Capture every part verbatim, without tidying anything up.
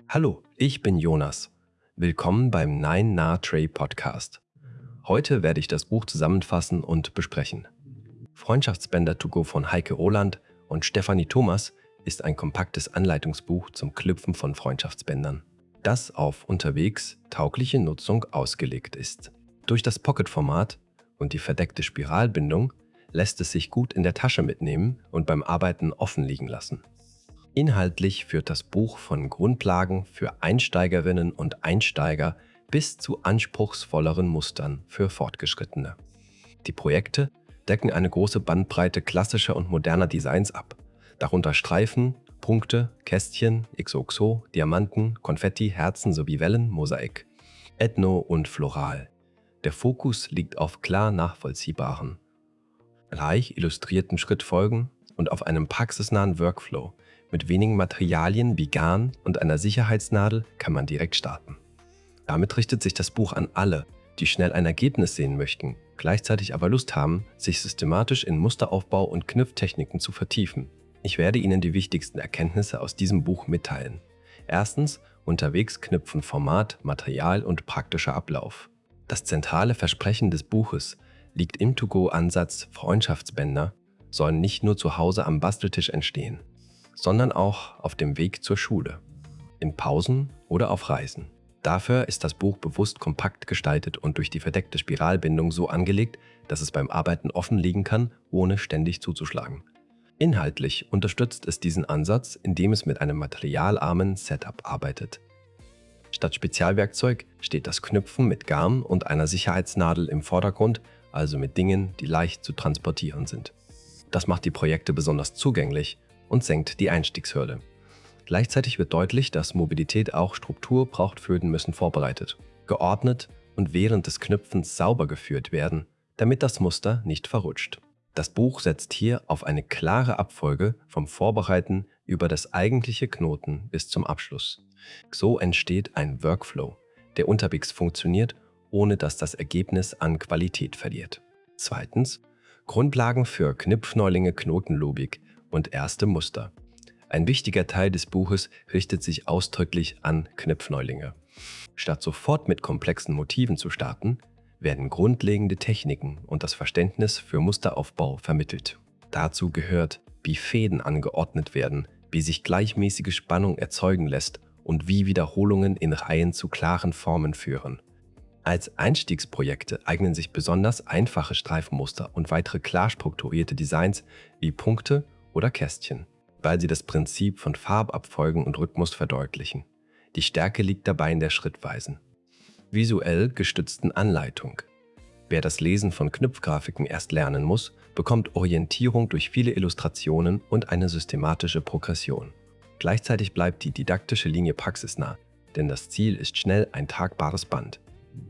Hallo, ich bin Jonas. Willkommen beim Nine Na Tray Podcast. Heute werde ich das Buch zusammenfassen und besprechen. Freundschaftsbänder to go von Heike Roland und Stefanie Thomas ist ein kompaktes Anleitungsbuch zum Knüpfen von Freundschaftsbändern, das auf unterwegs taugliche Nutzung ausgelegt ist. Durch das Pocket-Format und die verdeckte Spiralbindung lässt es sich gut in der Tasche mitnehmen und beim Arbeiten offen liegen lassen. Inhaltlich führt das Buch von Grundlagen für Einsteigerinnen und Einsteiger bis zu anspruchsvolleren Mustern für Fortgeschrittene. Die Projekte decken eine große Bandbreite klassischer und moderner Designs ab, darunter Streifen, Punkte, Kästchen, X O X O, Diamanten, Konfetti, Herzen sowie Wellen, Mosaik, Ethno und Floral. Der Fokus liegt auf klar nachvollziehbaren, reich illustrierten Schrittfolgen und auf einem praxisnahen Workflow. Mit wenigen Materialien wie Garn und einer Sicherheitsnadel kann man direkt starten. Damit richtet sich das Buch an alle, die schnell ein Ergebnis sehen möchten, gleichzeitig aber Lust haben, sich systematisch in Musteraufbau und Knüpftechniken zu vertiefen. Ich werde Ihnen die wichtigsten Erkenntnisse aus diesem Buch mitteilen. Erstens, unterwegs knüpfen Format, Material und praktischer Ablauf. Das zentrale Versprechen des Buches liegt im To-Go-Ansatz, Freundschaftsbänder sollen nicht nur zu Hause am Basteltisch entstehen, sondern auch auf dem Weg zur Schule, in Pausen oder auf Reisen. Dafür ist das Buch bewusst kompakt gestaltet und durch die verdeckte Spiralbindung so angelegt, dass es beim Arbeiten offen liegen kann, ohne ständig zuzuschlagen. Inhaltlich unterstützt es diesen Ansatz, indem es mit einem materialarmen Setup arbeitet. Statt Spezialwerkzeug steht das Knüpfen mit Garn und einer Sicherheitsnadel im Vordergrund, also mit Dingen, die leicht zu transportieren sind. Das macht die Projekte besonders zugänglich und senkt die Einstiegshürde. Gleichzeitig wird deutlich, dass Mobilität auch Struktur braucht, Fäden müssen vorbereitet, geordnet und während des Knüpfens sauber geführt werden, damit das Muster nicht verrutscht. Das Buch setzt hier auf eine klare Abfolge vom Vorbereiten über das eigentliche Knoten bis zum Abschluss. So entsteht ein Workflow, der unterwegs funktioniert, ohne dass das Ergebnis an Qualität verliert. Zweitens, Grundlagen für Knüpfneulinge, Knotenlogik und erste Muster. Ein wichtiger Teil des Buches richtet sich ausdrücklich an Knüpfneulinge. Statt sofort mit komplexen Motiven zu starten, werden grundlegende Techniken und das Verständnis für Musteraufbau vermittelt. Dazu gehört, wie Fäden angeordnet werden, wie sich gleichmäßige Spannung erzeugen lässt und wie Wiederholungen in Reihen zu klaren Formen führen. Als Einstiegsprojekte eignen sich besonders einfache Streifenmuster und weitere klar strukturierte Designs wie Punkte oder Kästchen, weil sie das Prinzip von Farbabfolgen und Rhythmus verdeutlichen. Die Stärke liegt dabei in der schrittweisen, visuell gestützten Anleitung. Wer das Lesen von Knüpfgrafiken erst lernen muss, bekommt Orientierung durch viele Illustrationen und eine systematische Progression. Gleichzeitig bleibt die didaktische Linie praxisnah, denn das Ziel ist schnell ein tragbares Band.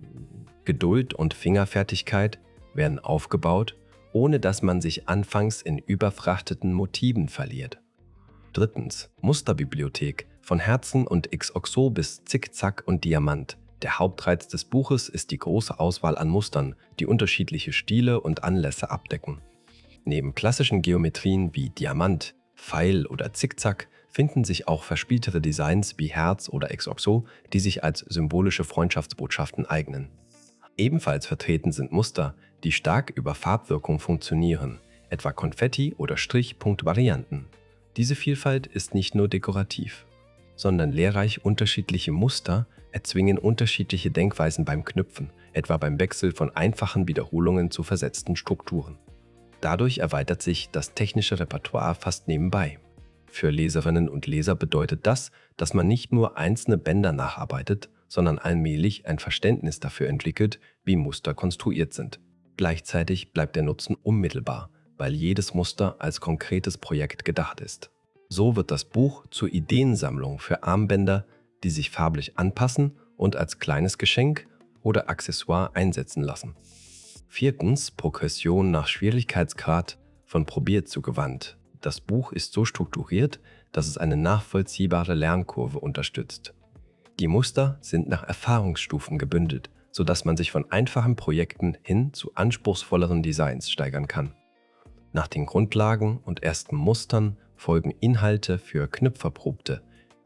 Geduld und Fingerfertigkeit werden aufgebaut, ohne dass man sich anfangs in überfrachteten Motiven verliert. Drittens, Musterbibliothek von Herzen und X O X O bis Zickzack und Diamant. Der Hauptreiz des Buches ist die große Auswahl an Mustern, die unterschiedliche Stile und Anlässe abdecken. Neben klassischen Geometrien wie Diamant, Pfeil oder Zickzack finden sich auch verspieltere Designs wie Herz oder X O X O, die sich als symbolische Freundschaftsbotschaften eignen. Ebenfalls vertreten sind Muster, die stark über Farbwirkung funktionieren, etwa Konfetti- oder Strichpunkt-Varianten. Diese Vielfalt ist nicht nur dekorativ, sondern lehrreich. Unterschiedliche Muster erzwingen unterschiedliche Denkweisen beim Knüpfen, etwa beim Wechsel von einfachen Wiederholungen zu versetzten Strukturen. Dadurch erweitert sich das technische Repertoire fast nebenbei. Für Leserinnen und Leser bedeutet das, dass man nicht nur einzelne Bänder nacharbeitet, sondern allmählich ein Verständnis dafür entwickelt, wie Muster konstruiert sind. Gleichzeitig bleibt der Nutzen unmittelbar, weil jedes Muster als konkretes Projekt gedacht ist. So wird das Buch zur Ideensammlung für Armbänder, die sich farblich anpassen und als kleines Geschenk oder Accessoire einsetzen lassen. Viertens, Progression nach Schwierigkeitsgrad von probiert zu gewandt. Das Buch ist so strukturiert, dass es eine nachvollziehbare Lernkurve unterstützt. Die Muster sind nach Erfahrungsstufen gebündelt, sodass man sich von einfachen Projekten hin zu anspruchsvolleren Designs steigern kann. Nach den Grundlagen und ersten Mustern folgen Inhalte für Knüpferprobte,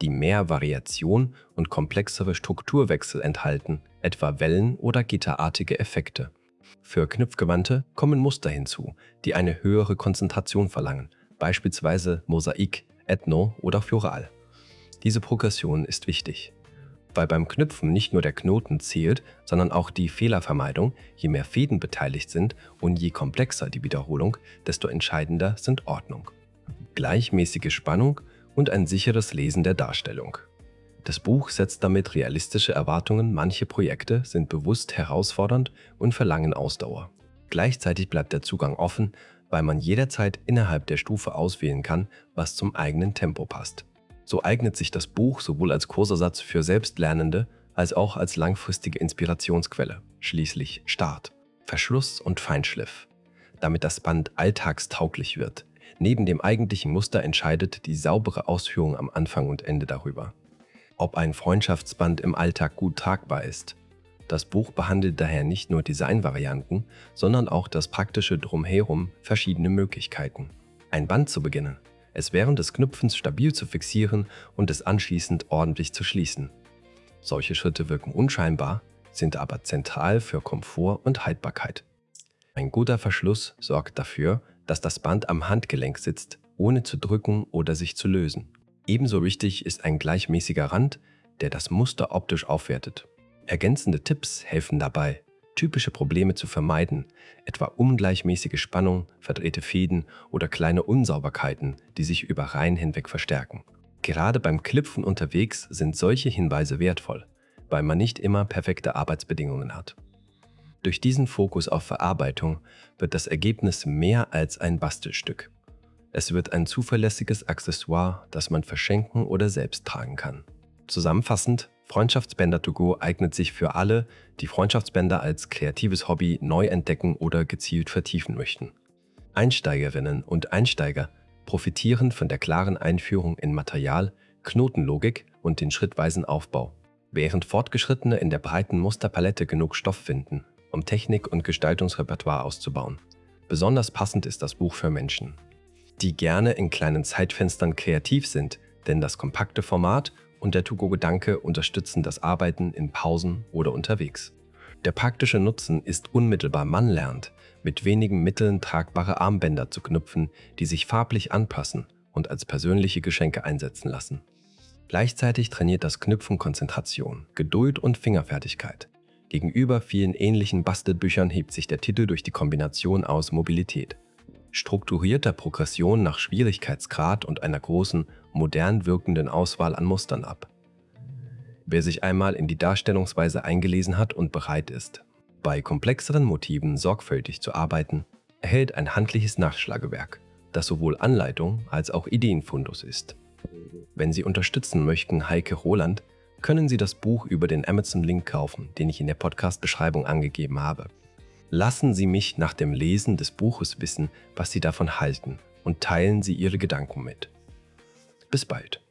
die mehr Variation und komplexere Strukturwechsel enthalten, etwa Wellen- oder gitterartige Effekte. Für Knüpfgewandte kommen Muster hinzu, die eine höhere Konzentration verlangen, beispielsweise Mosaik, Ethno oder Floral. Diese Progression ist wichtig, weil beim Knüpfen nicht nur der Knoten zählt, sondern auch die Fehlervermeidung. Je mehr Fäden beteiligt sind und je komplexer die Wiederholung, desto entscheidender sind Ordnung, gleichmäßige Spannung und ein sicheres Lesen der Darstellung. Das Buch setzt damit realistische Erwartungen, manche Projekte sind bewusst herausfordernd und verlangen Ausdauer. Gleichzeitig bleibt der Zugang offen, weil man jederzeit innerhalb der Stufe auswählen kann, was zum eigenen Tempo passt. So eignet sich das Buch sowohl als Kursersatz für Selbstlernende als auch als langfristige Inspirationsquelle. Schließlich Start, Verschluss und Feinschliff, damit das Band alltagstauglich wird. Neben dem eigentlichen Muster entscheidet die saubere Ausführung am Anfang und Ende darüber, ob ein Freundschaftsband im Alltag gut tragbar ist. Das Buch behandelt daher nicht nur Designvarianten, sondern auch das praktische Drumherum, verschiedene Möglichkeiten. Ein Band zu beginnen, es während des Knüpfens stabil zu fixieren und es anschließend ordentlich zu schließen. Solche Schritte wirken unscheinbar, sind aber zentral für Komfort und Haltbarkeit. Ein guter Verschluss sorgt dafür, dass das Band am Handgelenk sitzt, ohne zu drücken oder sich zu lösen. Ebenso wichtig ist ein gleichmäßiger Rand, der das Muster optisch aufwertet. Ergänzende Tipps helfen dabei, typische Probleme zu vermeiden, etwa ungleichmäßige Spannung, verdrehte Fäden oder kleine Unsauberkeiten, die sich über Reihen hinweg verstärken. Gerade beim Knüpfen unterwegs sind solche Hinweise wertvoll, weil man nicht immer perfekte Arbeitsbedingungen hat. Durch diesen Fokus auf Verarbeitung wird das Ergebnis mehr als ein Bastelstück. Es wird ein zuverlässiges Accessoire, das man verschenken oder selbst tragen kann. Zusammenfassend, Freundschaftsbänder to go eignet sich für alle, die Freundschaftsbänder als kreatives Hobby neu entdecken oder gezielt vertiefen möchten. Einsteigerinnen und Einsteiger profitieren von der klaren Einführung in Material, Knotenlogik und den schrittweisen Aufbau, während Fortgeschrittene in der breiten Musterpalette genug Stoff finden, um Technik und Gestaltungsrepertoire auszubauen. Besonders passend ist das Buch für Menschen, die gerne in kleinen Zeitfenstern kreativ sind, denn das kompakte Format und der To-Go-Gedanke unterstützen das Arbeiten in Pausen oder unterwegs. Der praktische Nutzen ist unmittelbar: Man lernt, mit wenigen Mitteln tragbare Armbänder zu knüpfen, die sich farblich anpassen und als persönliche Geschenke einsetzen lassen. Gleichzeitig trainiert das Knüpfen Konzentration, Geduld und Fingerfertigkeit. Gegenüber vielen ähnlichen Bastelbüchern hebt sich der Titel durch die Kombination aus Mobilität, strukturierter Progression nach Schwierigkeitsgrad und einer großen, modern wirkenden Auswahl an Mustern ab. Wer sich einmal in die Darstellungsweise eingelesen hat und bereit ist, bei komplexeren Motiven sorgfältig zu arbeiten, erhält ein handliches Nachschlagewerk, das sowohl Anleitung als auch Ideenfundus ist. Wenn Sie unterstützen möchten Heike Roland, können Sie das Buch über den Amazon-Link kaufen, den ich in der Podcast-Beschreibung angegeben habe. Lassen Sie mich nach dem Lesen des Buches wissen, was Sie davon halten, und teilen Sie Ihre Gedanken mit. Bis bald.